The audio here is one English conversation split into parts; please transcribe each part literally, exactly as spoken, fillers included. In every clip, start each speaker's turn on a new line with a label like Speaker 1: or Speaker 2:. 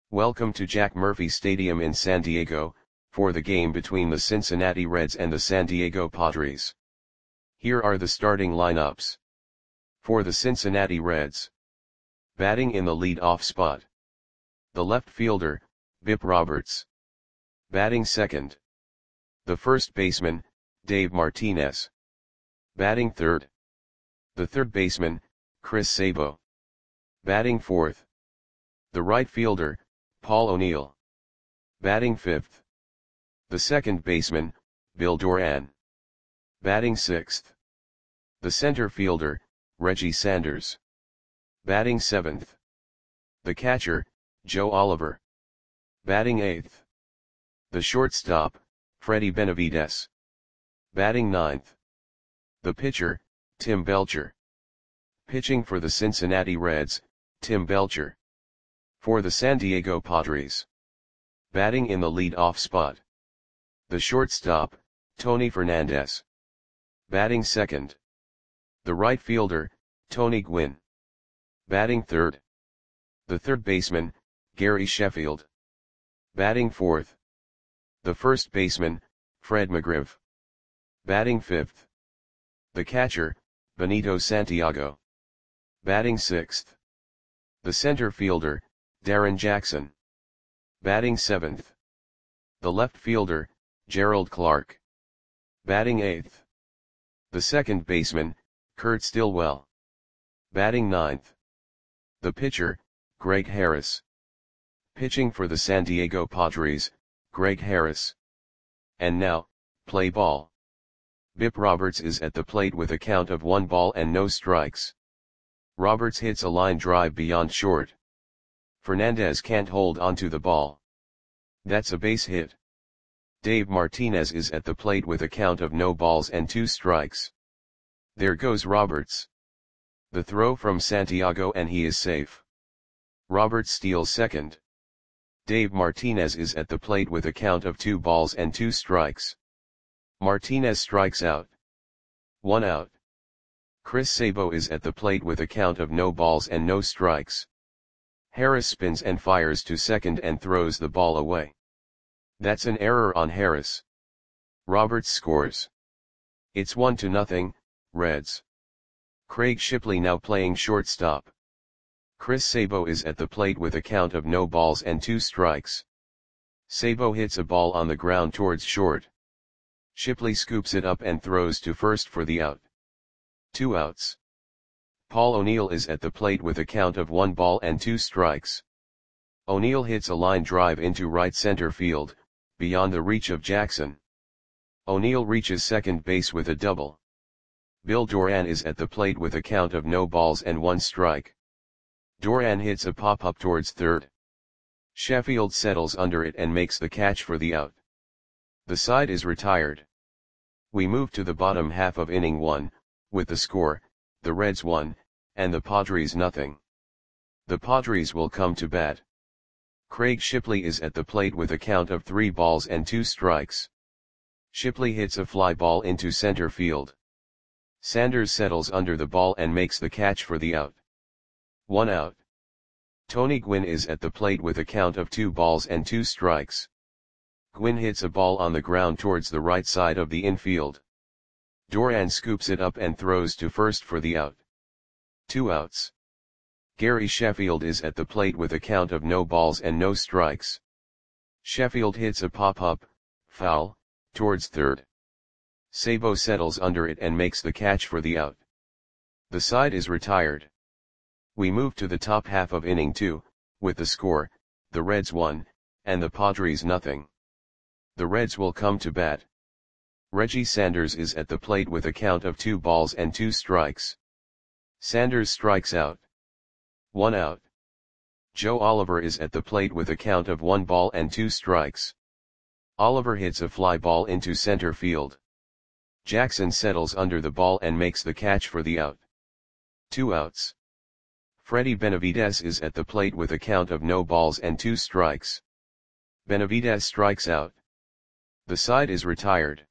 Speaker 1: Welcome to Jack Murphy Stadium in San Diego, for the game between the Cincinnati Reds and the San Diego Padres. Here are the starting lineups. For the Cincinnati Reds. Batting in the lead-off spot. The left fielder, Bip Roberts. Batting second. The first baseman, Dave Martinez. Batting third. The third baseman, Chris Sabo. Batting fourth. The right fielder, Paul O'Neill. Batting fifth. The second baseman, Bill Doran. Batting sixth. The center fielder, Reggie Sanders. Batting seventh. The catcher, Joe Oliver. Batting eighth. The shortstop, Freddie Benavides. Batting ninth. The pitcher, Tim Belcher. Pitching for the Cincinnati Reds, Tim Belcher. For the San Diego Padres. Batting in the lead-off spot. The shortstop, Tony Fernandez. Batting second. The right fielder, Tony Gwynn. Batting third. The third baseman, Gary Sheffield. Batting fourth. The first baseman, Fred McGriff. Batting fifth. The catcher, Benito Santiago. Batting sixth. The center fielder, Darren Jackson. Batting seventh. The left fielder, Gerald Clark. Batting eighth. The second baseman, Kurt Stillwell. Batting ninth. The pitcher, Greg Harris. Pitching for the San Diego Padres, Greg Harris. And now, play ball. Bip Roberts is at the plate with a count of one ball and no strikes. Roberts hits a line drive beyond short. Fernandez can't hold onto the ball. That's a base hit. Dave Martinez is at the plate with a count of no balls and two strikes. There goes Roberts. The throw from Santiago and he is safe. Roberts steals second. Dave Martinez is at the plate with a count of two balls and two strikes. Martinez strikes out. One out. Chris Sabo is at the plate with a count of no balls and no strikes. Harris spins and fires to second and throws the ball away. That's an error on Harris. Roberts scores. It's one to nothing, Reds. Craig Shipley now playing shortstop. Chris Sabo is at the plate with a count of no balls and two strikes. Sabo hits a ball on the ground towards short. Shipley scoops it up and throws to first for the out. Two outs. Paul O'Neill is at the plate with a count of one ball and two strikes. O'Neill hits a line drive into right center field, beyond the reach of Jackson. O'Neill reaches second base with a double. Bill Doran is at the plate with a count of no balls and one strike. Doran hits a pop-up towards third. Sheffield settles under it and makes the catch for the out. The side is retired. We move to the bottom half of inning one, with the score, the Reds one, and the Padres nothing. The Padres will come to bat. Craig Shipley is at the plate with a count of three balls and two strikes. Shipley hits a fly ball into center field. Sanders settles under the ball and makes the catch for the out. One out. Tony Gwynn is at the plate with a count of two balls and two strikes. Gwynn hits a ball on the ground towards the right side of the infield. Doran scoops it up and throws to first for the out. Two outs. Gary Sheffield is at the plate with a count of no balls and no strikes. Sheffield hits a pop-up, foul, towards third. Sabo settles under it and makes the catch for the out. The side is retired. We move to the top half of inning two, with the score, the Reds one, and the Padres nothing. The Reds will come to bat. Reggie Sanders is at the plate with a count of two balls and two strikes. Sanders strikes out. One out. Joe Oliver is at the plate with a count of one ball and two strikes. Oliver hits a fly ball into center field. Jackson settles under the ball and makes the catch for the out. Two outs. Freddie Benavides is at the plate with a count of no balls and two strikes. Benavides strikes out. The side is retired.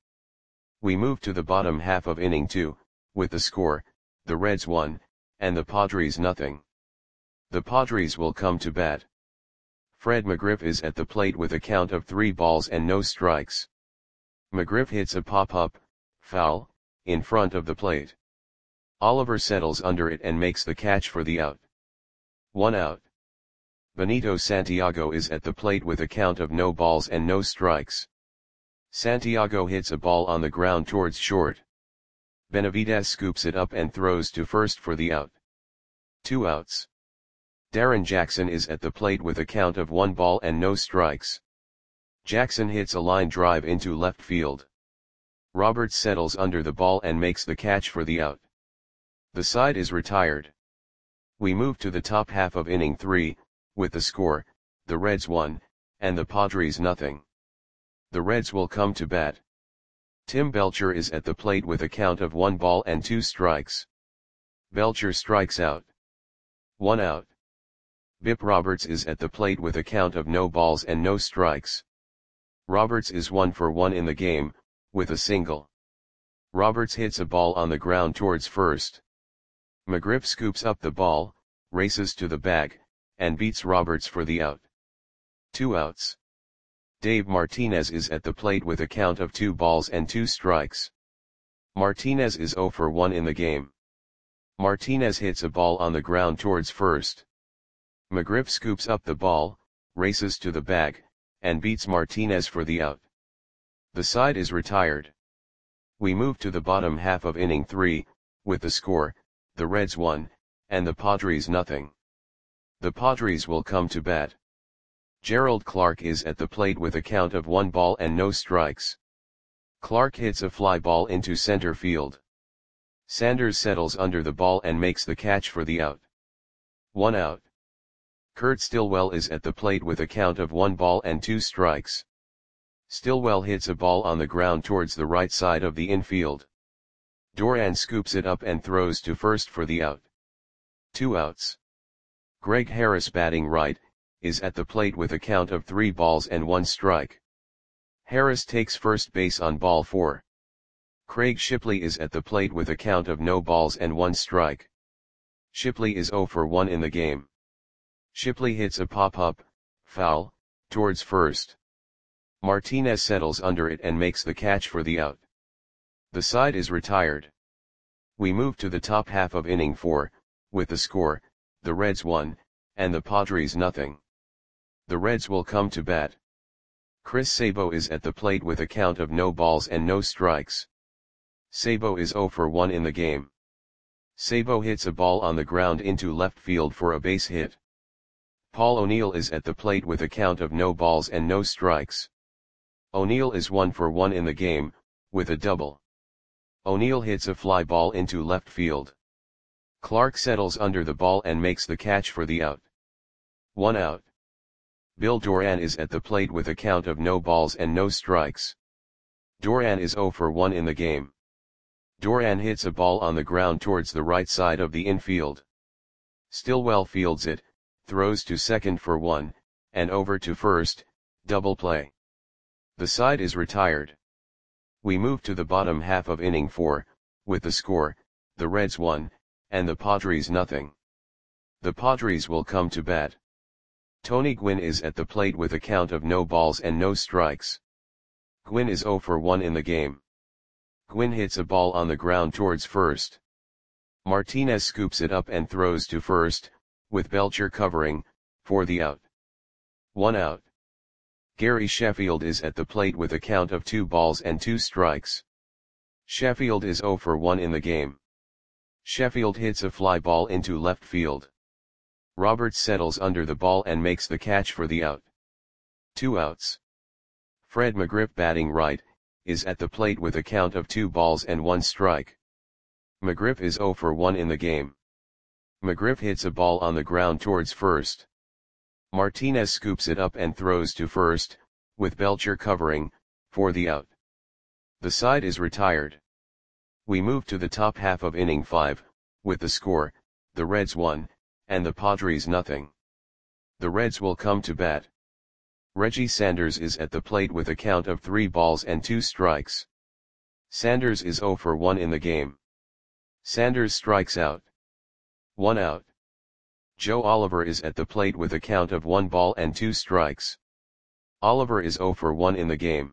Speaker 1: We move to the bottom half of inning two, with the score, the Reds one, and the Padres nothing. The Padres will come to bat. Fred McGriff is at the plate with a count of three balls and no strikes. McGriff hits a pop-up, foul, in front of the plate. Oliver settles under it and makes the catch for the out. One out. Benito Santiago is at the plate with a count of no balls and no strikes. Santiago hits a ball on the ground towards short. Benavidez scoops it up and throws to first for the out. Two outs. Darren Jackson is at the plate with a count of one ball and no strikes. Jackson hits a line drive into left field. Roberts settles under the ball and makes the catch for the out. The side is retired. We move to the top half of inning three, with the score, the Reds one, and the Padres nothing. The Reds will come to bat. Tim Belcher is at the plate with a count of one ball and two strikes. Belcher strikes out. One out. Bip Roberts is at the plate with a count of no balls and no strikes. Roberts is one for one in the game, with a single. Roberts hits a ball on the ground towards first. McGriff scoops up the ball, races to the bag, and beats Roberts for the out. Two outs. Dave Martinez is at the plate with a count of two balls and two strikes. Martinez is zero for one in the game. Martinez hits a ball on the ground towards first. McGriff scoops up the ball, races to the bag, and beats Martinez for the out. The side is retired. We move to the bottom half of inning three, with the score, the Reds one, and the Padres nothing. The Padres will come to bat. Gerald Clark is at the plate with a count of one ball and no strikes. Clark hits a fly ball into center field. Sanders settles under the ball and makes the catch for the out. One out. Kurt Stillwell is at the plate with a count of one ball and two strikes. Stillwell hits a ball on the ground towards the right side of the infield. Doran scoops it up and throws to first for the out. Two outs. Greg Harris, batting right, is at the plate with a count of three balls and one strike. Harris takes first base on ball four. Craig Shipley is at the plate with a count of no balls and one strike. Shipley is zero for one in the game. Shipley hits a pop-up, foul, towards first. Martinez settles under it and makes the catch for the out. The side is retired. We move to the top half of inning four, with the score, the Reds one, and the Padres nothing. The Reds will come to bat. Chris Sabo is at the plate with a count of no balls and no strikes. Sabo is zero for one in the game. Sabo hits a ball on the ground into left field for a base hit. Paul O'Neill is at the plate with a count of no balls and no strikes. O'Neill is one for one in the game, with a double. O'Neill hits a fly ball into left field. Clark settles under the ball and makes the catch for the out. One out. Bill Doran is at the plate with a count of no balls and no strikes. Doran is zero for one in the game. Doran hits a ball on the ground towards the right side of the infield. Stillwell fields it, throws to second for one, and over to first, double play. The side is retired. We move to the bottom half of inning four, with the score, the Reds one, and the Padres nothing. The Padres will come to bat. Tony Gwynn is at the plate with a count of no balls and no strikes. Gwynn is zero for one in the game. Gwynn hits a ball on the ground towards first. Martinez scoops it up and throws to first, with Belcher covering, for the out. One out. Gary Sheffield is at the plate with a count of two balls and two strikes. Sheffield is zero for one in the game. Sheffield hits a fly ball into left field. Roberts settles under the ball and makes the catch for the out. Two outs. Fred McGriff, batting right, is at the plate with a count of two balls and one strike. McGriff is zero for one in the game. McGriff hits a ball on the ground towards first. Martinez scoops it up and throws to first, with Belcher covering, for the out. The side is retired. We move to the top half of inning five, with the score, the Reds one, and the Padres nothing. The Reds will come to bat. Reggie Sanders is at the plate with a count of three balls and two strikes. Sanders is zero for one in the game. Sanders strikes out. One out. Joe Oliver is at the plate with a count of one ball and two strikes. Oliver is zero for one in the game.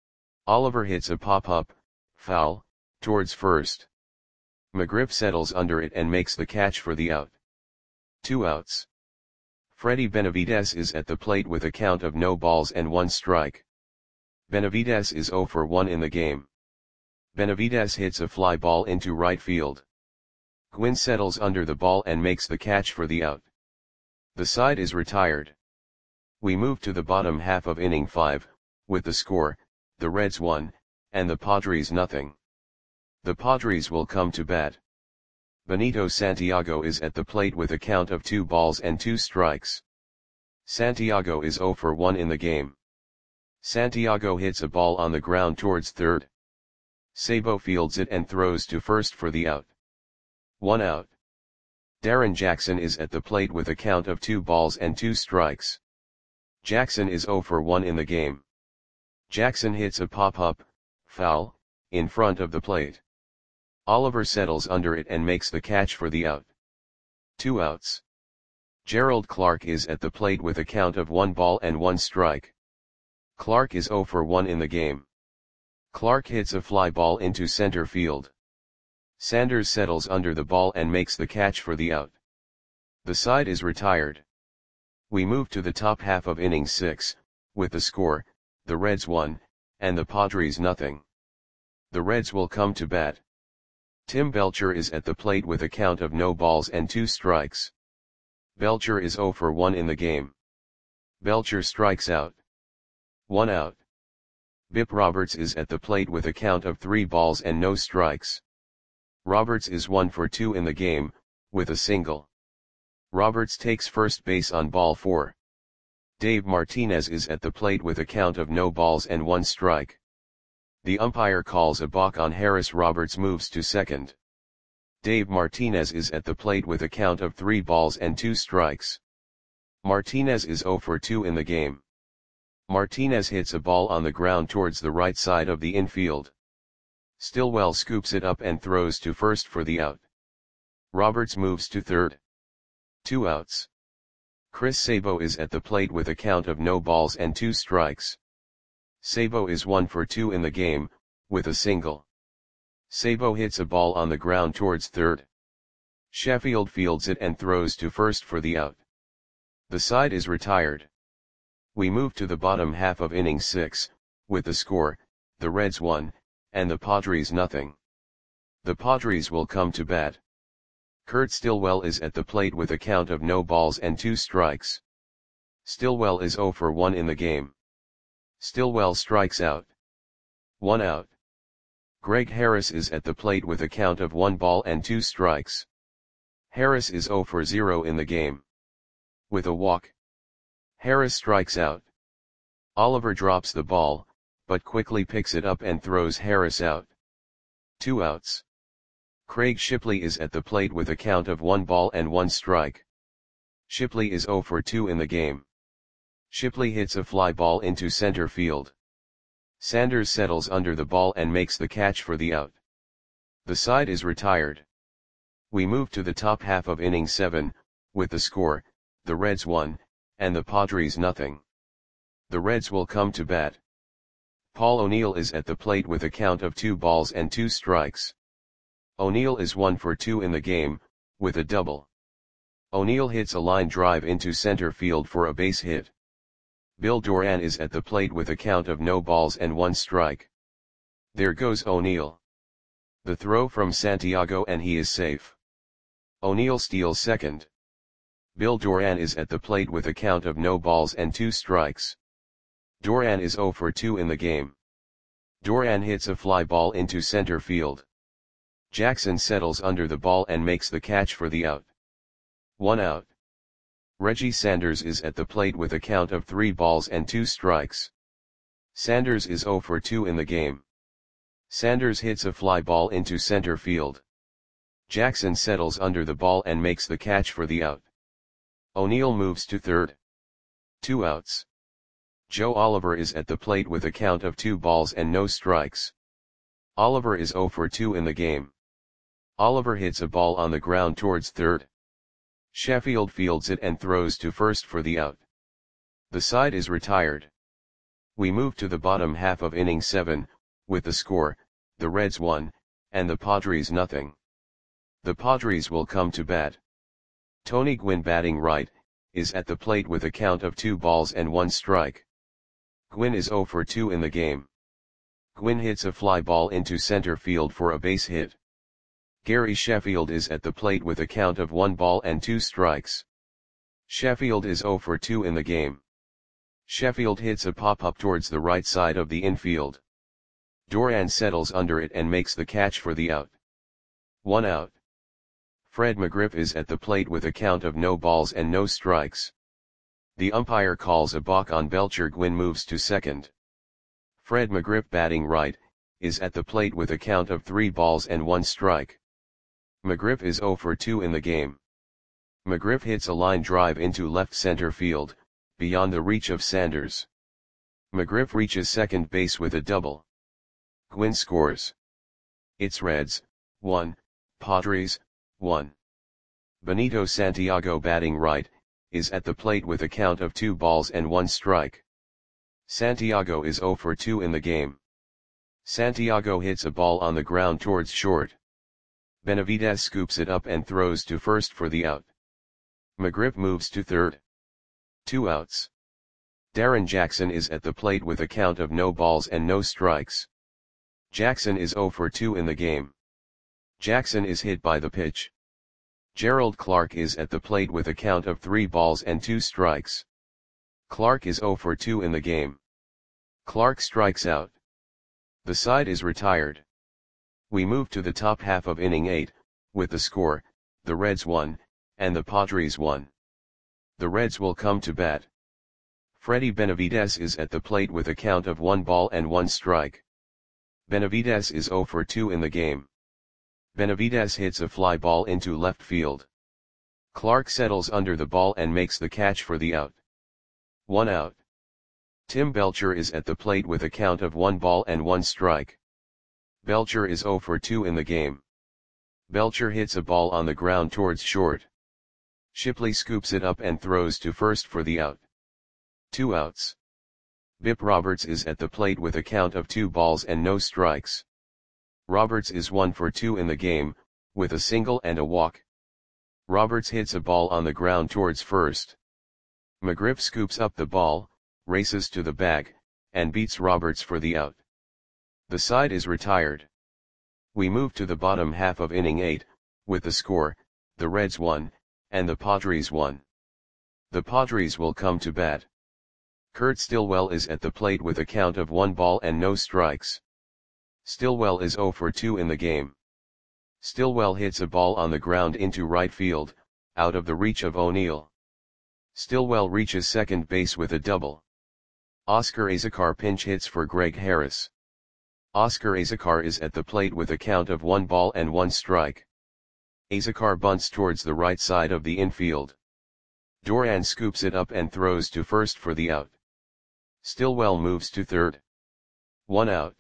Speaker 1: Oliver hits a pop-up, foul, towards first. McGriff settles under it and makes the catch for the out. Two outs. Freddie Benavides is at the plate with a count of no balls and one strike. Benavides is zero for one in the game. Benavides hits a fly ball into right field. Gwynn settles under the ball and makes the catch for the out. The side is retired. We move to the bottom half of inning five, with the score, the Reds one, and the Padres nothing. The Padres will come to bat. Benito Santiago is at the plate with a count of two balls and two strikes. Santiago is zero for one in the game. Santiago hits a ball on the ground towards third. Sabo fields it and throws to first for the out. One out. Darren Jackson is at the plate with a count of two balls and two strikes. Jackson is zero for one in the game. Jackson hits a pop-up, foul, in front of the plate. Oliver settles under it and makes the catch for the out. Two outs. Gerald Clark is at the plate with a count of one ball and one strike. Clark is zero for one in the game. Clark hits a fly ball into center field. Sanders settles under the ball and makes the catch for the out. The side is retired. We move to the top half of inning six, with the score, the Reds one, and the Padres nothing. The Reds will come to bat. Tim Belcher is at the plate with a count of no balls and two strikes. Belcher is zero for one in the game. Belcher strikes out. One out. Bip Roberts is at the plate with a count of three balls and no strikes. Roberts is one for two in the game, with a single. Roberts takes first base on ball four. Dave Martinez is at the plate with a count of no balls and one strike. The umpire calls a balk on Harris. Roberts moves to second. Dave Martinez is at the plate with a count of three balls and two strikes. Martinez is zero for two in the game. Martinez hits a ball on the ground towards the right side of the infield. Stillwell scoops it up and throws to first for the out. Roberts moves to third. Two outs. Chris Sabo is at the plate with a count of no balls and two strikes. Sabo is one for two in the game, with a single. Sabo hits a ball on the ground towards third. Sheffield fields it and throws to first for the out. The side is retired. We move to the bottom half of inning six, with the score, the Reds one, and the Padres nothing. The Padres will come to bat. Kurt Stillwell is at the plate with a count of no balls and two strikes. Stillwell is zero for one in the game. Stillwell strikes out. One out. Greg Harris is at the plate with a count of one ball and two strikes. Harris is zero for zero in the game. With a walk. Harris strikes out. Oliver drops the ball, but quickly picks it up and throws Harris out. Two outs. Craig Shipley is at the plate with a count of one ball and one strike. Shipley is zero for two in the game. Shipley hits a fly ball into center field. Sanders settles under the ball and makes the catch for the out. The side is retired. We move to the top half of inning seven, with the score, the Reds one, and the Padres nothing. The Reds will come to bat. Paul O'Neill is at the plate with a count of two balls and two strikes. O'Neill is one for two in the game, with a double. O'Neill hits a line drive into center field for a base hit. Bill Doran is at the plate with a count of no balls and one strike. There goes O'Neill. The throw from Santiago and he is safe. O'Neill steals second. Bill Doran is at the plate with a count of no balls and two strikes. Doran is zero for two in the game. Doran hits a fly ball into center field. Jackson settles under the ball and makes the catch for the out. One out. Reggie Sanders is at the plate with a count of three balls and two strikes. Sanders is zero for two in the game. Sanders hits a fly ball into center field. Jackson settles under the ball and makes the catch for the out. O'Neill moves to third. Two outs. Joe Oliver is at the plate with a count of two balls and no strikes. Oliver is zero for two in the game. Oliver hits a ball on the ground towards third. Sheffield fields it and throws to first for the out. The side is retired. We move to the bottom half of inning seven, with the score, the Reds one, and the Padres nothing. The Padres will come to bat. Tony Gwynn, batting right, is at the plate with a count of two balls and one strike. Gwynn is zero for two in the game. Gwynn hits a fly ball into center field for a base hit. Gary Sheffield is at the plate with a count of one ball and two strikes. Sheffield is zero for two in the game. Sheffield hits a pop-up towards the right side of the infield. Duran settles under it and makes the catch for the out. One out. Fred McGriff is at the plate with a count of no balls and no strikes. The umpire calls a balk on Belcher. Gwynn moves to second. Fred McGriff, batting right, is at the plate with a count of three balls and one strike. McGriff is zero for two in the game. McGriff hits a line drive into left center field, beyond the reach of Sanders. McGriff reaches second base with a double. Gwynn scores. It's Reds, one, Padres, one. Benito Santiago, batting right, is at the plate with a count of two balls and one strike. Santiago is zero for two in the game. Santiago hits a ball on the ground towards short. Benavidez scoops it up and throws to first for the out. McGriff moves to third. Two outs. Darren Jackson is at the plate with a count of no balls and no strikes. Jackson is zero for two in the game. Jackson is hit by the pitch. Gerald Clark is at the plate with a count of three balls and two strikes. Clark is zero for two in the game. Clark strikes out. The side is retired. We move to the top half of inning eight, with the score, the Reds one, and the Padres one. The Reds will come to bat. Freddy Benavidez is at the plate with a count of one ball and one strike. Benavidez is zero for two in the game. Benavidez hits a fly ball into left field. Clark settles under the ball and makes the catch for the out. One out. Tim Belcher is at the plate with a count of one ball and one strike. Belcher is zero for two in the game. Belcher hits a ball on the ground towards short. Shipley scoops it up and throws to first for the out. Two outs. Bip Roberts is at the plate with a count of two balls and no strikes. Roberts is one for two in the game, with a single and a walk. Roberts hits a ball on the ground towards first. McGriff scoops up the ball, races to the bag, and beats Roberts for the out. The side is retired. We move to the bottom half of inning eight, with the score, the Reds one, and the Padres one. The Padres will come to bat. Kurt Stillwell is at the plate with a count of one ball and no strikes. Stillwell is zero for two in the game. Stillwell hits a ball on the ground into right field, out of the reach of O'Neill. Stillwell reaches second base with a double. Oscar Azocar pinch hits for Greg Harris. Oscar Azocar is at the plate with a count of one ball and one strike. Azocar bunts towards the right side of the infield. Duran scoops it up and throws to first for the out. Stillwell moves to third. One out.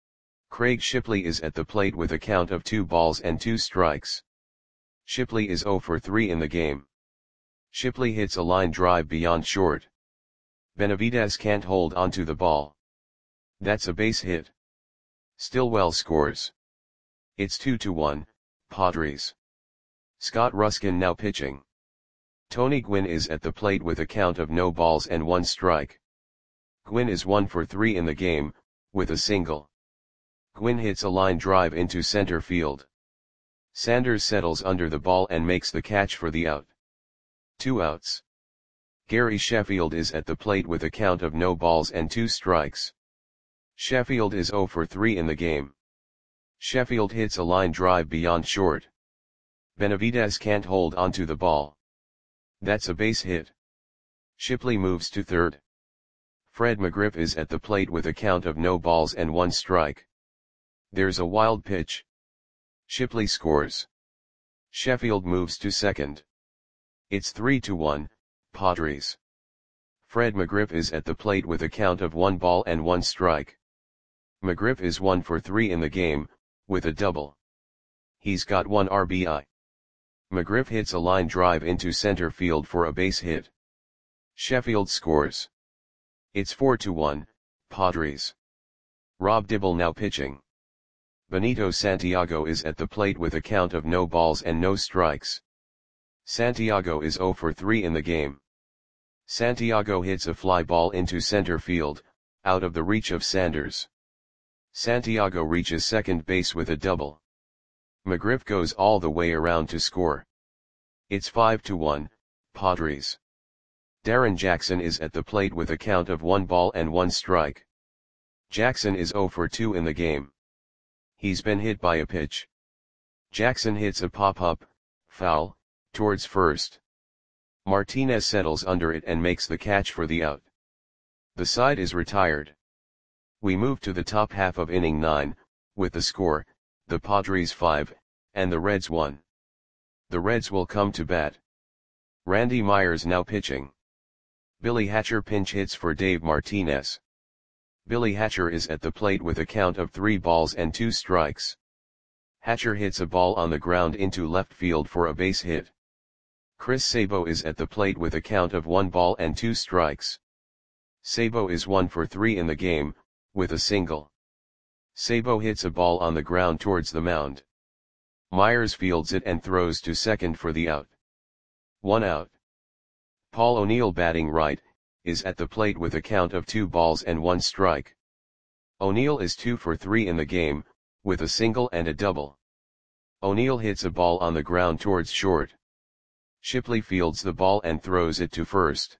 Speaker 1: Craig Shipley is at the plate with a count of two balls and two strikes. Shipley is zero for three in the game. Shipley hits a line drive beyond short. Benavidez can't hold onto the ball. That's a base hit. Stillwell scores. It's two to one, Padres. Scott Ruskin now pitching. Tony Gwynn is at the plate with a count of no balls and one strike. Gwynn is one for three in the game, with a single. Gwynn hits a line drive into center field. Sanders settles under the ball and makes the catch for the out. Two outs. Gary Sheffield is at the plate with a count of no balls and two strikes. Sheffield is zero for three in the game. Sheffield hits a line drive beyond short. Benavidez can't hold onto the ball. That's a base hit. Shipley moves to third. Fred McGriff is at the plate with a count of no balls and one strike. There's a wild pitch. Shipley scores. Sheffield moves to second. It's three to one, Padres. Fred McGriff is at the plate with a count of one ball and one strike. McGriff is one for three in the game, with a double. He's got one R B I. McGriff hits a line drive into center field for a base hit. Sheffield scores. It's four to one, Padres. Rob Dibble now pitching. Benito Santiago is at the plate with a count of no balls and no strikes. Santiago is zero for three in the game. Santiago hits a fly ball into center field, out of the reach of Sanders. Santiago reaches second base with a double. McGriff goes all the way around to score. It's five to one, Padres. Darren Jackson is at the plate with a count of one ball and one strike. Jackson is zero for two in the game. He's been hit by a pitch. Jackson hits a pop-up, foul, towards first. Martinez settles under it and makes the catch for the out. The side is retired. We move to the top half of inning nine, with the score, the Padres five, and the Reds one. The Reds will come to bat. Randy Myers now pitching. Billy Hatcher pinch hits for Dave Martinez. Billy Hatcher is at the plate with a count of three balls and two strikes. Hatcher hits a ball on the ground into left field for a base hit. Chris Sabo is at the plate with a count of one ball and two strikes. Sabo is one for three in the game, with a single. Sabo hits a ball on the ground towards the mound. Myers fields it and throws to second for the out. One out. Paul O'Neill batting right, is at the plate with a count of two balls and one strike. O'Neill is two for three in the game, with a single and a double. O'Neill hits a ball on the ground towards short. Shipley fields the ball and throws it to first.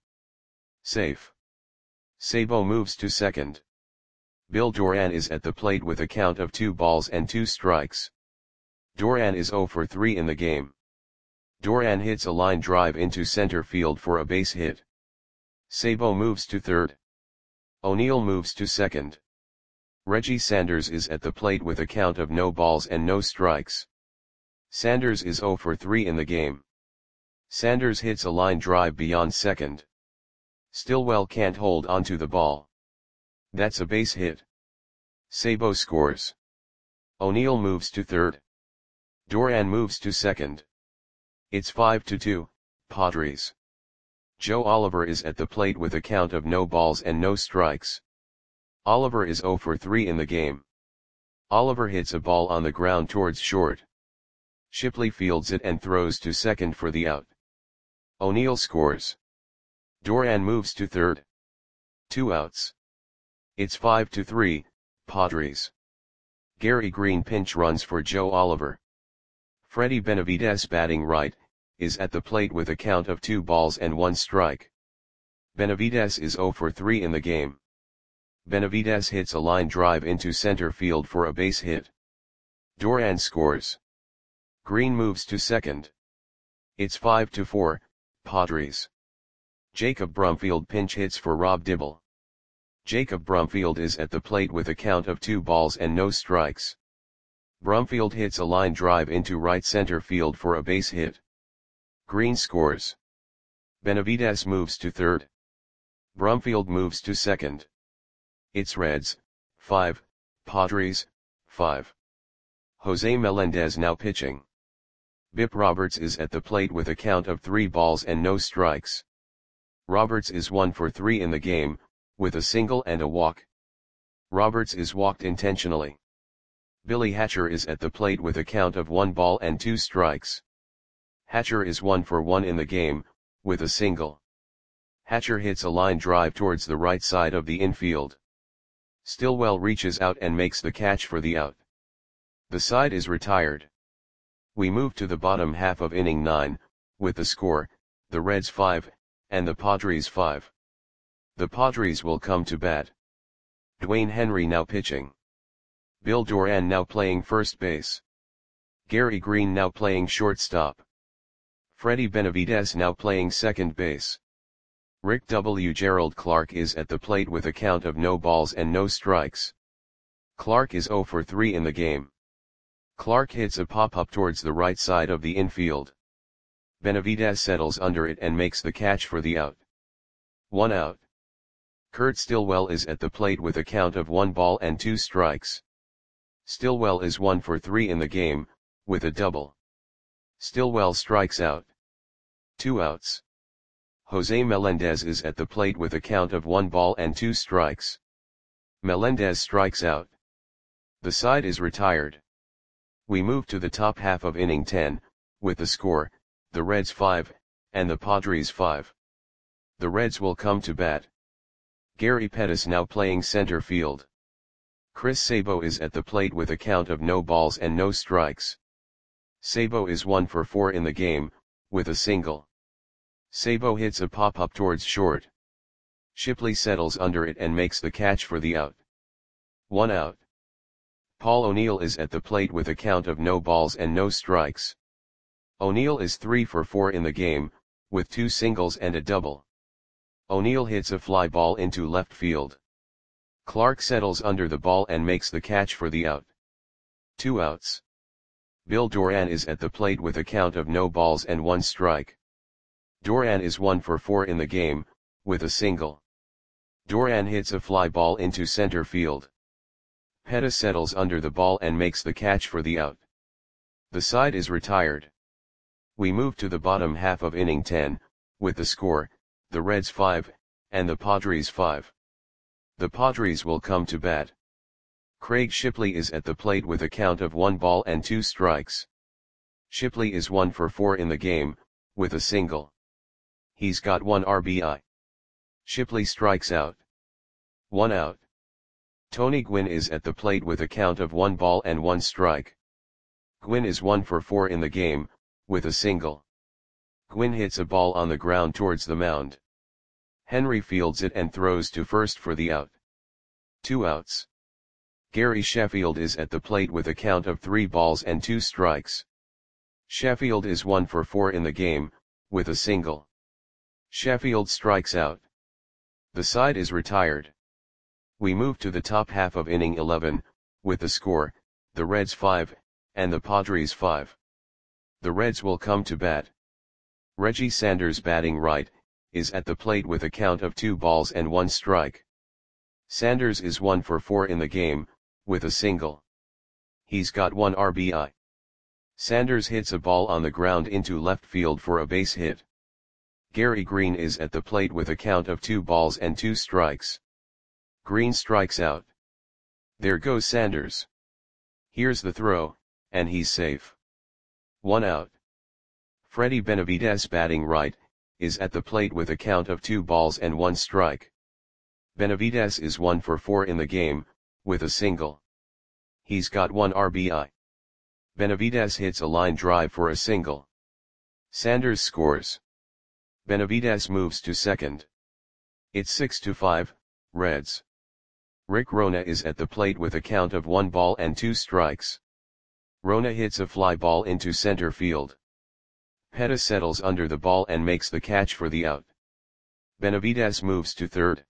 Speaker 1: Safe. Sabo moves to second. Bill Doran is at the plate with a count of two balls and two strikes. Doran is zero for three in the game. Doran hits a line drive into center field for a base hit. Sabo moves to third. O'Neill moves to second. Reggie Sanders is at the plate with a count of no balls and no strikes. Sanders is zero for three in the game. Sanders hits a line drive beyond second. Stillwell can't hold onto the ball. That's a base hit. Sabo scores. O'Neill moves to third. Doran moves to second. It's five to two, Padres. Joe Oliver is at the plate with a count of no balls and no strikes. Oliver is zero for three in the game. Oliver hits a ball on the ground towards short. Shipley fields it and throws to second for the out. O'Neill scores. Doran moves to third. Two outs. It's five to three, Padres. Gary Green pinch runs for Joe Oliver. Freddie Benavides batting right, is at the plate with a count of two balls and one strike. Benavides is zero for three in the game. Benavides hits a line drive into center field for a base hit. Doran scores. Green moves to second. It's five to four, Padres. Jacob Brumfield pinch hits for Rob Dibble. Jacob Brumfield is at the plate with a count of two balls and no strikes. Brumfield hits a line drive into right center field for a base hit. Green scores. Benavides moves to third. Brumfield moves to second. It's Reds, five, Padres, five. Jose Melendez now pitching. Bip Roberts is at the plate with a count of three balls and no strikes. Roberts is one for three in the game, with a single and a walk. Roberts is walked intentionally. Billy Hatcher is at the plate with a count of one ball and two strikes. Hatcher is one for one in the game, with a single. Hatcher hits a line drive towards the right side of the infield. Stillwell reaches out and makes the catch for the out. The side is retired. We move to the bottom half of inning nine, with the score, the Reds five, and the Padres five. The Padres will come to bat. Dwayne Henry now pitching. Bill Doran now playing first base. Gary Green now playing shortstop. Freddie Benavides now playing second base. Rick W. Gerald Clark is at the plate with a count of no balls and no strikes. Clark is zero for three in the game. Clark hits a pop-up towards the right side of the infield. Benavides settles under it and makes the catch for the out. One out. Kurt Stillwell is at the plate with a count of one ball and two strikes. Stillwell is one for three in the game, with a double. Stillwell strikes out. Two outs. Jose Melendez is at the plate with a count of one ball and two strikes. Melendez strikes out. The side is retired. We move to the top half of inning ten, with the score, the Reds five, and the Padres five. The Reds will come to bat. Gary Pettis now playing center field. Chris Sabo is at the plate with a count of no balls and no strikes. Sabo is one for four in the game, with a single. Sabo hits a pop-up towards short. Shipley settles under it and makes the catch for the out. One out. Paul O'Neill is at the plate with a count of no balls and no strikes. O'Neill is three for four in the game, with two singles and a double. O'Neill hits a fly ball into left field. Clark settles under the ball and makes the catch for the out. Two outs. Bill Doran is at the plate with a count of no balls and one strike. Doran is one for four in the game, with a single. Doran hits a fly ball into center field. Pettis settles under the ball and makes the catch for the out. The side is retired. We move to the bottom half of inning ten, with the score, the Reds five, and the Padres five. The Padres will come to bat. Craig Shipley is at the plate with a count of one ball and two strikes. Shipley is one for four in the game, with a single. He's got one R B I. Shipley strikes out. One out. Tony Gwynn is at the plate with a count of one ball and one strike. Gwynn is one for four in the game, with a single. Gwynn hits a ball on the ground towards the mound. Henry fields it and throws to first for the out. Two outs. Gary Sheffield is at the plate with a count of three balls and two strikes. Sheffield is one for four in the game, with a single. Sheffield strikes out. The side is retired. We move to the top half of inning eleven, with the score, the Reds five, and the Padres five. The Reds will come to bat. Reggie Sanders batting right, is at the plate with a count of two balls and one strike. Sanders is one for four in the game, with a single. He's got one R B I. Sanders hits a ball on the ground into left field for a base hit. Gary Green is at the plate with a count of two balls and two strikes. Green strikes out. There goes Sanders. Here's the throw, and he's safe. One out. Freddie Benavidez batting right, is at the plate with a count of two balls and one strike. Benavidez is one for four in the game, with a single. He's got one R B I. Benavidez hits a line drive for a single. Sanders scores. Benavidez moves to second. It's six to five, Reds. Rick Rona is at the plate with a count of one ball and two strikes. Rona hits a fly ball into center field. Pettis settles under the ball and makes the catch for the out. Benavidez moves to third.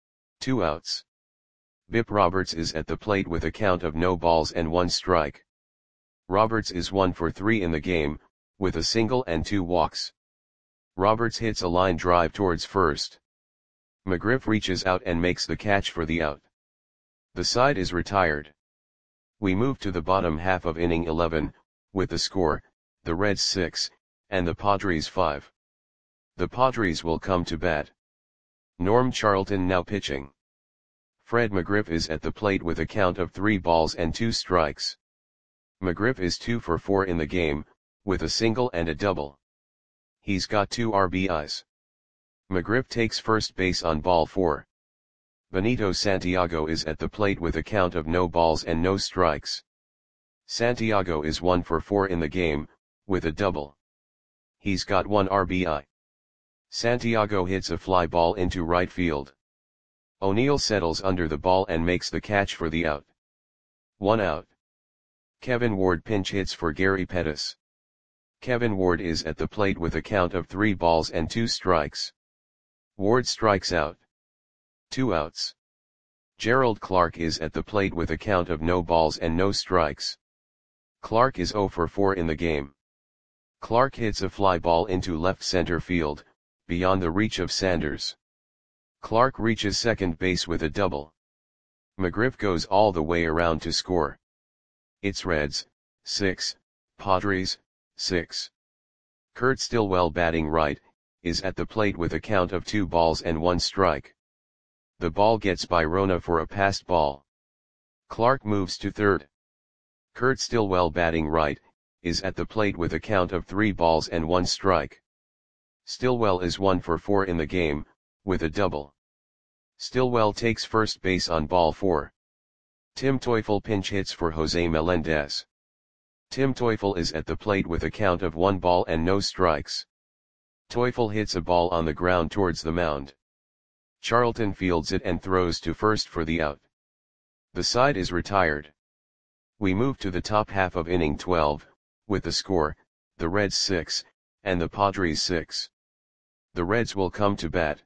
Speaker 1: Two outs. Bip Roberts is at the plate with a count of no balls and one strike. Roberts is one for three in the game, with a single and two walks. Roberts hits a line drive towards first. McGriff reaches out and makes the catch for the out. The side is retired. We move to the bottom half of inning eleven, with the score, the Reds six, and the Padres five. The Padres will come to bat. Norm Charlton now pitching. Fred McGriff is at the plate with a count of three balls and two strikes. McGriff is two for four in the game, with a single and a double. He's got two R B Is. McGriff takes first base on ball four. Benito Santiago is at the plate with a count of no balls and no strikes. Santiago is one for four in the game, with a double. He's got one R B I. Santiago hits a fly ball into right field. O'Neill settles under the ball and makes the catch for the out. One out. Kevin Ward pinch hits for Gary Pettis. Kevin Ward is at the plate with a count of three balls and two strikes. Ward strikes out. Two outs. Gerald Clark is at the plate with a count of no balls and no strikes. Clark is zero for four in the game. Clark hits a fly ball into left center field, beyond the reach of Sanders. Clark reaches second base with a double. McGriff goes all the way around to score. It's Reds, six, Padres, six. Kurt Stillwell batting right, is at the plate with a count of two balls and one strike. The ball gets by Rona for a passed ball. Clark moves to third. Kurt Stillwell batting right, is at the plate with a count of three balls and one strike. Stillwell is one for four in the game, with a double. Stillwell takes first base on ball four. Tim Teufel pinch hits for Jose Melendez. Tim Teufel is at the plate with a count of one ball and no strikes. Teufel hits a ball on the ground towards the mound. Charlton fields it and throws to first for the out. The side is retired. We move to the top half of inning twelve, with the score, the Reds six, and the Padres six. The Reds will come to bat.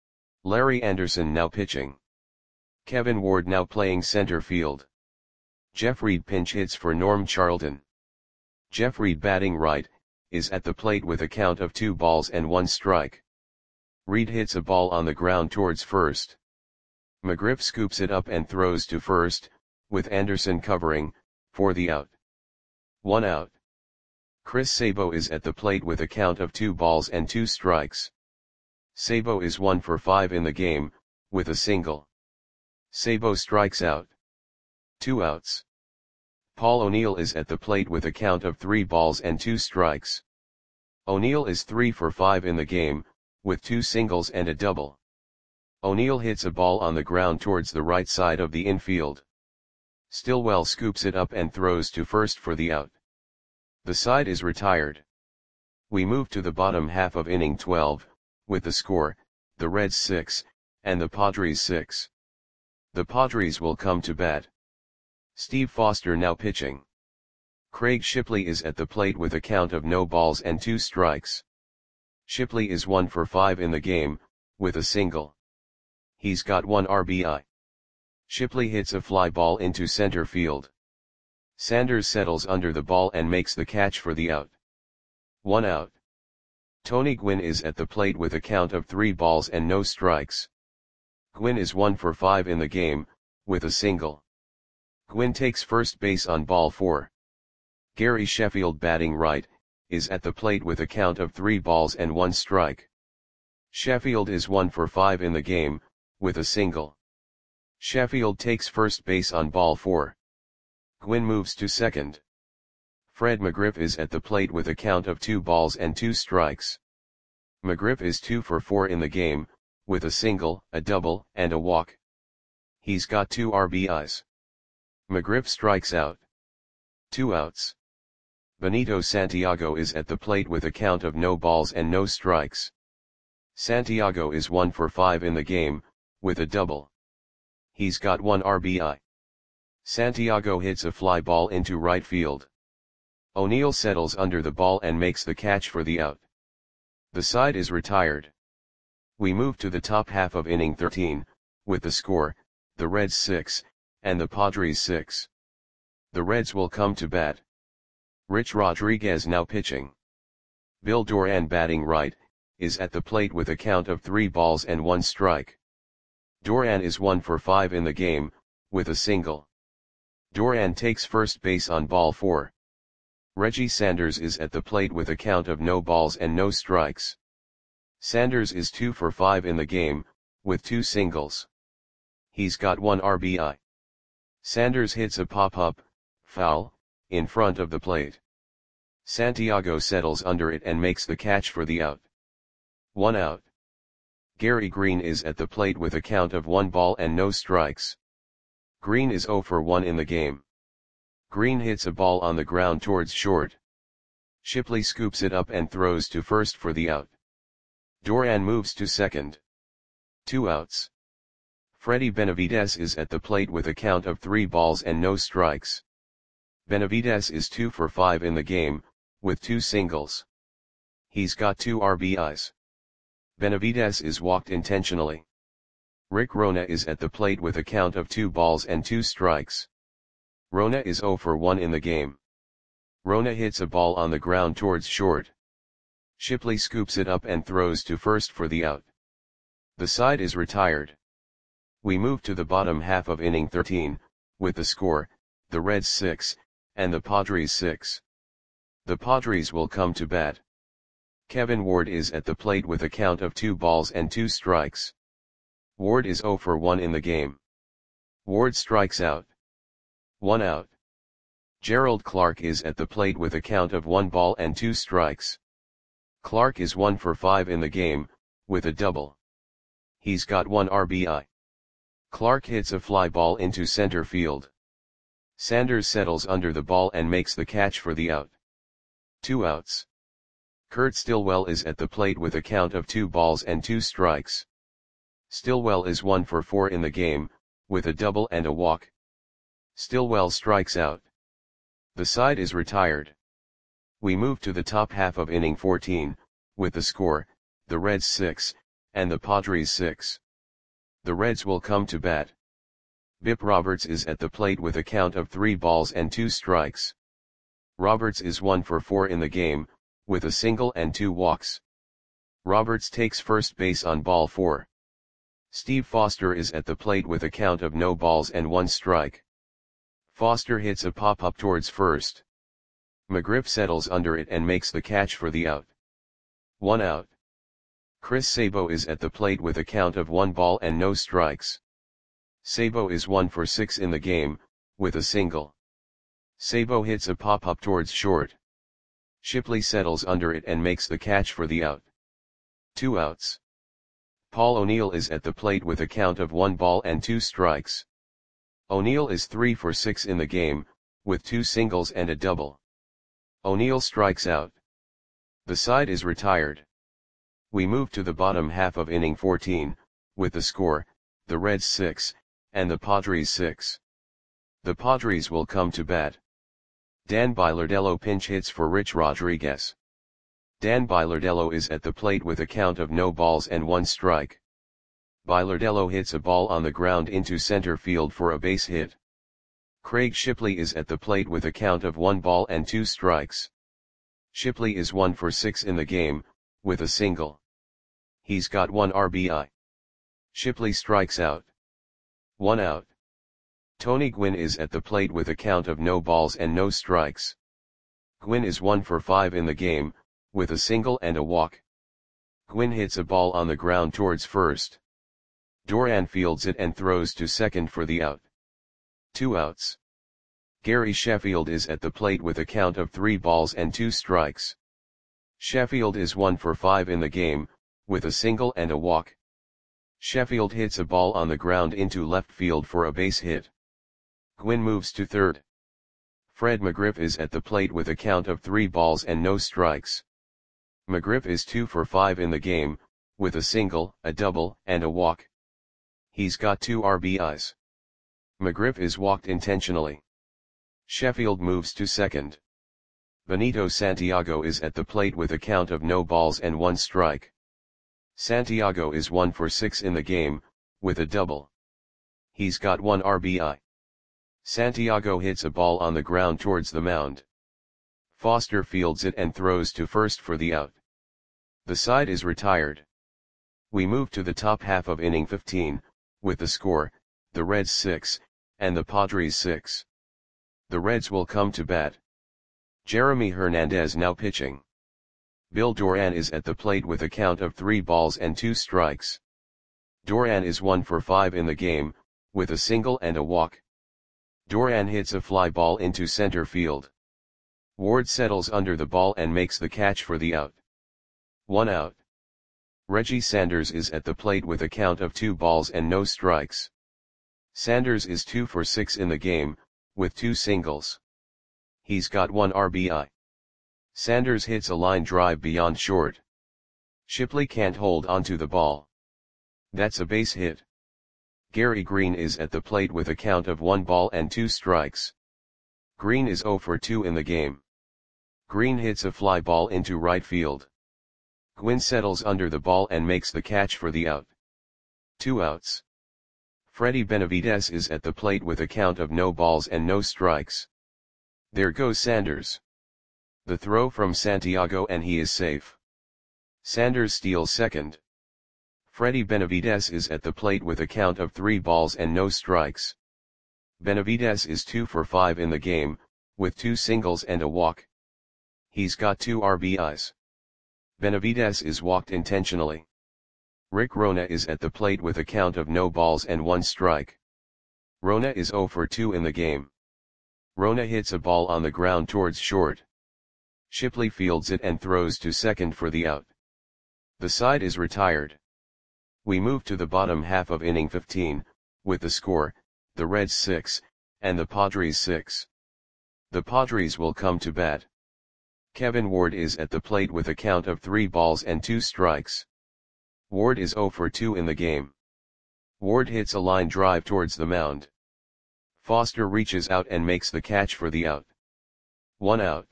Speaker 1: Larry Anderson now pitching. Kevin Ward now playing center field. Jeff Reed pinch hits for Norm Charlton. Jeff Reed batting right, is at the plate with a count of two balls and one strike. Reed hits a ball on the ground towards first. McGriff scoops it up and throws to first, with Anderson covering, for the out. One out. Chris Sabo is at the plate with a count of two balls and two strikes. Sabo is one for five in the game, with a single. Sabo strikes out. Two outs. Paul O'Neill is at the plate with a count of three balls and two strikes. O'Neill is three for five in the game, with two singles and a double. O'Neill hits a ball on the ground towards the right side of the infield. Stillwell scoops it up and throws to first for the out. The side is retired. We move to the bottom half of inning twelve, with the score, the Reds six, and the Padres six. The Padres will come to bat. Steve Foster now pitching. Craig Shipley is at the plate with a count of no balls and two strikes. Shipley is one for five in the game, with a single. He's got one R B I. Shipley hits a fly ball into center field. Sanders settles under the ball and makes the catch for the out. One out. Tony Gwynn is at the plate with a count of three balls and no strikes. Gwynn is one for five in the game, with a single. Gwynn takes first base on ball four. Gary Sheffield batting right, is at the plate with a count of three balls and one strike. Sheffield is one for five in the game, with a single. Sheffield takes first base on ball four. Gwynn moves to second. Fred McGriff is at the plate with a count of two balls and two strikes. McGriff is two for four in the game, with a single, a double, and a walk. He's got two R B Is. McGriff strikes out. Two outs. Benito Santiago is at the plate with a count of no balls and no strikes. Santiago is one for five in the game, with a double. He's got one R B I. Santiago hits a fly ball into right field. O'Neill settles under the ball and makes the catch for the out. The side is retired. We move to the top half of inning thirteen, with the score, the Reds six, and the Padres six. The Reds will come to bat. Rich Rodriguez now pitching. Bill Doran batting right, is at the plate with a count of three balls and one strike. Doran is one for five in the game, with a single. Doran takes first base on ball four. Reggie Sanders is at the plate with a count of no balls and no strikes. Sanders is two for five in the game, with two singles. He's got one R B I. Sanders hits a pop-up, foul, in front of the plate. Santiago settles under it and makes the catch for the out. One out. Gary Green is at the plate with a count of one ball and no strikes. Green is zero for one in the game. Green hits a ball on the ground towards short. Shipley scoops it up and throws to first for the out. Doran moves to second. Two outs. Freddie Benavidez is at the plate with a count of three balls and no strikes. Benavidez is two for five in the game, with two singles. He's got two R B Is. Benavidez is walked intentionally. Rick Rona is at the plate with a count of two balls and two strikes. Rona is zero for one in the game. Rona hits a ball on the ground towards short. Shipley scoops it up and throws to first for the out. The side is retired. We move to the bottom half of inning thirteen, with the score, the Reds six, and the Padres six. The Padres will come to bat. Kevin Ward is at the plate with a count of two balls and two strikes. Ward is zero for one in the game. Ward strikes out. One out. Gerald Clark is at the plate with a count of one ball and two strikes. Clark is one for five in the game, with a double. He's got one R B I. Clark hits a fly ball into center field. Sanders settles under the ball and makes the catch for the out. Two outs. Kurt Stillwell is at the plate with a count of two balls and two strikes. Stillwell is one for four in the game, with a double and a walk. Stillwell strikes out. The side is retired. We move to the top half of inning fourteen, with the score, the Reds six, and the Padres six. The Reds will come to bat. Bip Roberts is at the plate with a count of three balls and two strikes. Roberts is one for four in the game, with a single and two walks. Roberts takes first base on ball four. Steve Foster is at the plate with a count of no balls and one strike. Foster hits a pop-up towards first. McGriff settles under it and makes the catch for the out. One out. Chris Sabo is at the plate with a count of one ball and no strikes. Sabo is one for six in the game, with a single. Sabo hits a pop-up towards short. Shipley settles under it and makes the catch for the out. Two outs. Paul O'Neill is at the plate with a count of one ball and two strikes. O'Neill is three for six in the game, with two singles and a double. O'Neill strikes out. The side is retired. We move to the bottom half of inning fourteen, with the score, the Reds six, and the Padres six. The Padres will come to bat. Dan Bilardello pinch hits for Rich Rodriguez. Dan Bilardello is at the plate with a count of no balls and one strike. Bilardello hits a ball on the ground into center field for a base hit. Craig Shipley is at the plate with a count of one ball and two strikes. Shipley is one for six in the game, with a single. He's got one R B I. Shipley strikes out. One out. Tony Gwynn is at the plate with a count of no balls and no strikes. Gwynn is one for five in the game, with a single and a walk. Gwynn hits a ball on the ground towards first. Doran fields it and throws to second for the out. Two outs. Gary Sheffield is at the plate with a count of three balls and two strikes. Sheffield is one for five in the game, with a single and a walk. Sheffield hits a ball on the ground into left field for a base hit. Gwynn moves to third. Fred McGriff is at the plate with a count of three balls and no strikes. McGriff is two for five in the game, with a single, a double, and a walk. He's got two R B Is. McGriff is walked intentionally. Sheffield moves to second. Benito Santiago is at the plate with a count of no balls and one strike. Santiago is one for six in the game, with a double. He's got one R B I. Santiago hits a ball on the ground towards the mound. Foster fields it and throws to first for the out. The side is retired. We move to the top half of inning fifteen, with the score, the Reds six, and the Padres six. The Reds will come to bat. Jeremy Hernandez now pitching. Bill Doran is at the plate with a count of three balls and two strikes. Doran is one for five in the game, with a single and a walk. Doran hits a fly ball into center field. Ward settles under the ball and makes the catch for the out. One out. Reggie Sanders is at the plate with a count of two balls and no strikes. Sanders is two for six in the game, with two singles. He's got one R B I. Sanders hits a line drive beyond short. Shipley can't hold onto the ball. That's a base hit. Gary Green is at the plate with a count of one ball and two strikes. Green is zero for two in the game. Green hits a fly ball into right field. Gwynn settles under the ball and makes the catch for the out. Two outs. Freddie Benavides is at the plate with a count of no balls and no strikes. There goes Sanders. The throw from Santiago and he is safe. Sanders steals second. Freddie Benavides is at the plate with a count of three balls and no strikes. Benavides is two for five in the game, with two singles and a walk. He's got two R B Is. Benavidez is walked intentionally. Rick Rona is at the plate with a count of no balls and one strike. Rona is zero for two in the game. Rona hits a ball on the ground towards short. Shipley fields it and throws to second for the out. The side is retired. We move to the bottom half of inning fifteen, with the score, the Reds six, and the Padres six. The Padres will come to bat. Kevin Ward is at the plate with a count of three balls and two strikes. Ward is zero for two in the game. Ward hits a line drive towards the mound. Foster reaches out and makes the catch for the out. One out.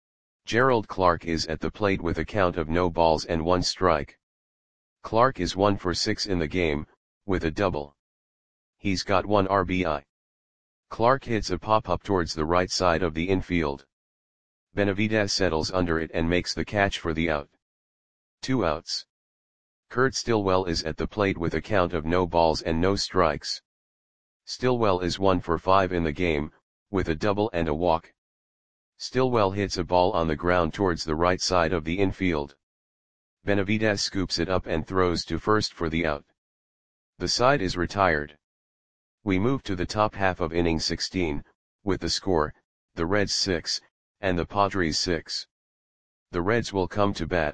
Speaker 1: Gerald Clark is at the plate with a count of no balls and one strike. Clark is one for six in the game, with a double. He's got one R B I. Clark hits a pop-up towards the right side of the infield. Benavidez settles under it and makes the catch for the out. Two outs. Kurt Stillwell is at the plate with a count of no balls and no strikes. Stillwell is one for five in the game, with a double and a walk. Stillwell hits a ball on the ground towards the right side of the infield. Benavidez scoops it up and throws to first for the out. The side is retired. We move to the top half of inning sixteen, with the score, the Reds six, and the Padres six. The Reds will come to bat.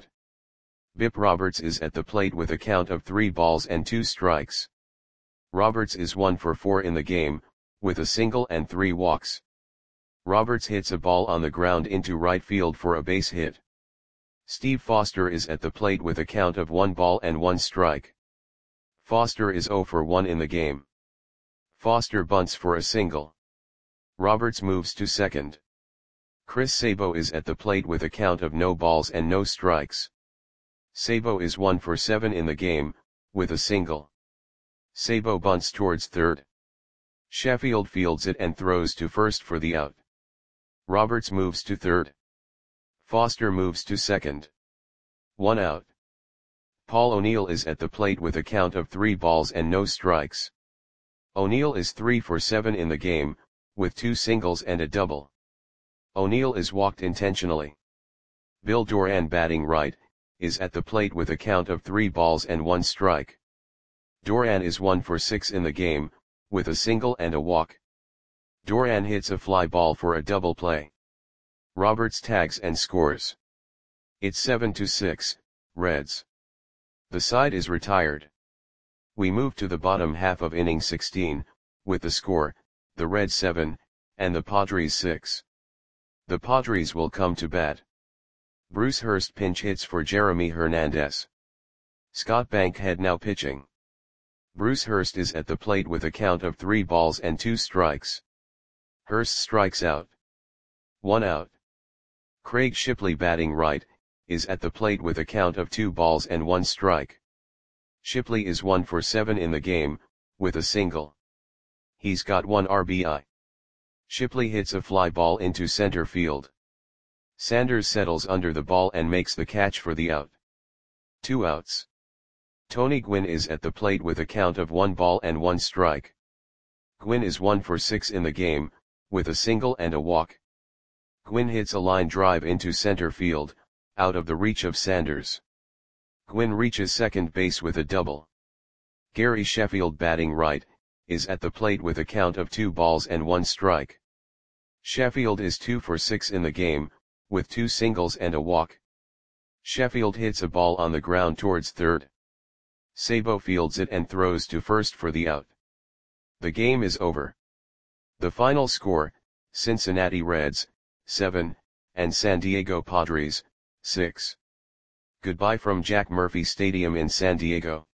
Speaker 1: Bip Roberts is at the plate with a count of three balls and two strikes. Roberts is one for four in the game, with a single and three walks. Roberts hits a ball on the ground into right field for a base hit. Steve Foster is at the plate with a count of one ball and one strike. Foster is zero for one in the game. Foster bunts for a single. Roberts moves to second. Chris Sabo is at the plate with a count of no balls and no strikes. Sabo is one for seven in the game, with a single. Sabo bunts towards third. Sheffield fields it and throws to first for the out. Roberts moves to third. Foster moves to second. One out. Paul O'Neill is at the plate with a count of three balls and no strikes. O'Neill is three for seven in the game, with two singles and a double. O'Neill is walked intentionally. Bill Doran, batting right, is at the plate with a count of three balls and one strike. Doran is one for six in the game, with a single and a walk. Doran hits a fly ball for a double play. Roberts tags and scores. It's seven to six, Reds. The side is retired. We move to the bottom half of inning sixteen, with the score, the Reds seven, and the Padres six. The Padres will come to bat. Bruce Hurst pinch hits for Jeremy Hernandez. Scott Bankhead now pitching. Bruce Hurst is at the plate with a count of three balls and two strikes. Hurst strikes out. One out. Craig Shipley, batting right, is at the plate with a count of two balls and one strike. Shipley is one for seven in the game, with a single. He's got one R B I. Shipley hits a fly ball into center field. Sanders settles under the ball and makes the catch for the out. Two outs. Tony Gwynn is at the plate with a count of one ball and one strike. Gwynn is one for six in the game, with a single and a walk. Gwynn hits a line drive into center field, out of the reach of Sanders. Gwynn reaches second base with a double. Gary Sheffield, batting right, is at the plate with a count of two balls and one strike. Sheffield is two for six in the game, with two singles and a walk. Sheffield hits a ball on the ground towards third. Sabo fields it and throws to first for the out. The game is over. The final score, Cincinnati Reds, seven, and San Diego Padres, six. Goodbye from Jack Murphy Stadium in San Diego.